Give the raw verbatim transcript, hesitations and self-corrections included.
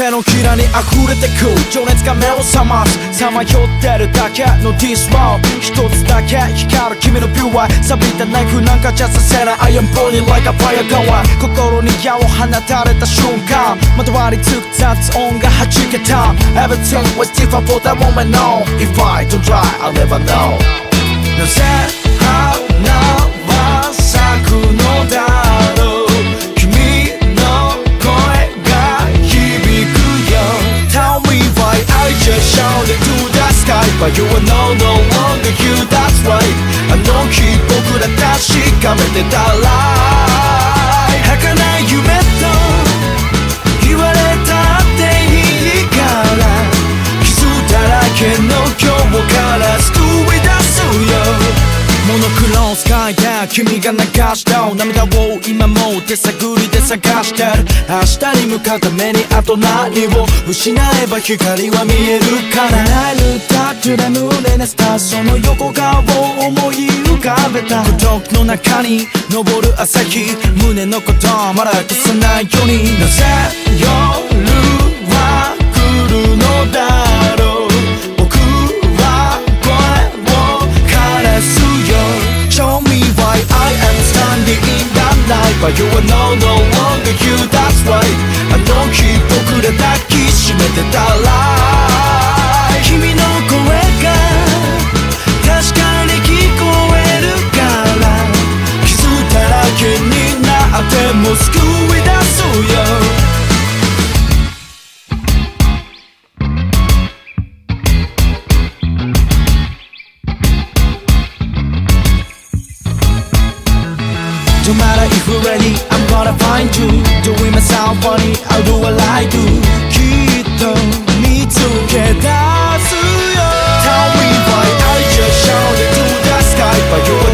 手のひらに溢れてく情熱が目を覚ますさまよってるだけの This world 一つだけ光る君のビューは錆びたナイフなんかじゃさせない I am burning like a fire 心に矢を放たれた瞬間まとわりつく雑音が弾けた Everything was different for that moment no If I don't try I'll never know なぜ花は咲くのだろう君の声が響くよ Tell me why I just shouted to the sky But you are no, no longer here that's right あの日僕ら確かめてたら儚い夢と言われたっていいから傷だらけの今日から救い出すよモノクローンスカイで君が流した涙を今も手探りで探してる明日に向かうためにあと何を失えば光は見えるからなるタッチで胸熱したその横顔を思い浮かべた孤独の中に昇る朝日胸のことまだ消さないようになぜ夜は来るのだろう僕は声を枯らすShow me why I am standing in that light But you are no, no longer here, that's right あの日僕ら抱きしめてたら君の声が確かに聞こえるから傷だらけになっても救い出すよNo matter if we're ready, I'm gonna find you Doing myself funny, I'll do what I do きっと見つけ出すよ Tell me why I just shouted to the sky But you